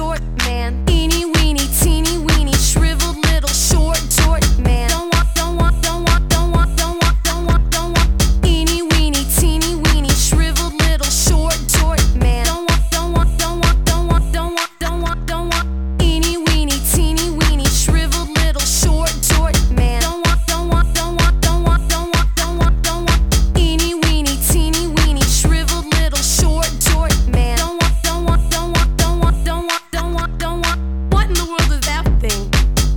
short man. Eeny weeny teeny weeny shriveled little short man. Don't want, don't want, don't want, don't want, don't want, don't want, don't want. Eeny weeny teeny weeny shriveled little short man. Don't want, don't want, don't want, don't want, don't want, don't want, don't want. Eeny weeny teeny weeny shriveled little short man. Don't want, don't want, don't want, don't want, don't want, don't want, don't want. Eeny weeny teeny weeny shriveled little short man. Don't want, don't want, don't want, don't want, don't want, don't want, don't want. What in the world is that thing?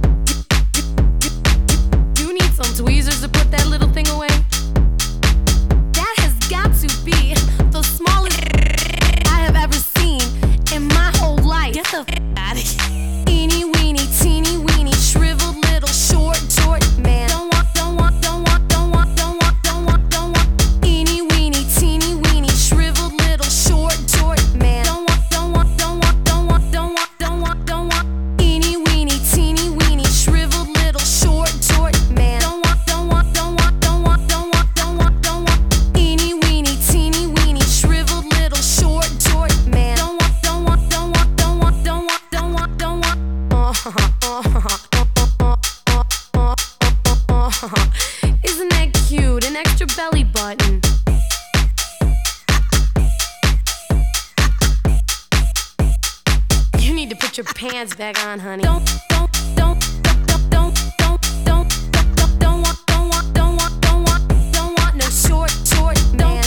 You need some tweezers to put that little thing away? That has got to be the smallest I have ever seen in my whole life. Get the out of here. Eeny weeny teeny weeny shriveled little short man. Don't want, don't want, don't want, don't want, don't want, don't want, don't want. Eeny weeny teeny weeny shriveled little short man. Don't want, don't want, don't want, don't want, don't want, don't want, don't want. Eeny weeny teeny weeny shriveled little short man. Don't want, don't want, don't want, don't want, don't want, don't want, don't want. Eeny weeny teeny weeny shriveled little short man. Don't want, don't want, don't want, don't want, don't want, don't want, don't want. Isn't that cute? An extra belly button. You need to put your pants back on, honey. Don't want, don't want no short man.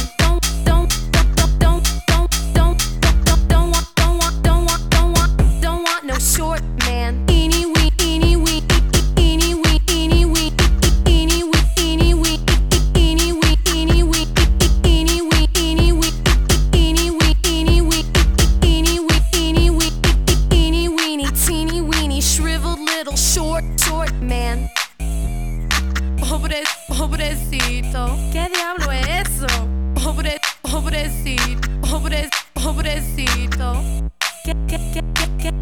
Don't want no short man. Eeny wee, eeny wee, eeny wee, eeny wee, eeny wee, eeny wee, eeny wee, eeny wee, eeny wee, eeny wee, eeny wee, eeny wee, eeny wee, eeny wee, eeny weeny, teeny weeny, shriveled little short man. Pobrecito, ¿qué diablo es eso? Pobrecito, pobrecito.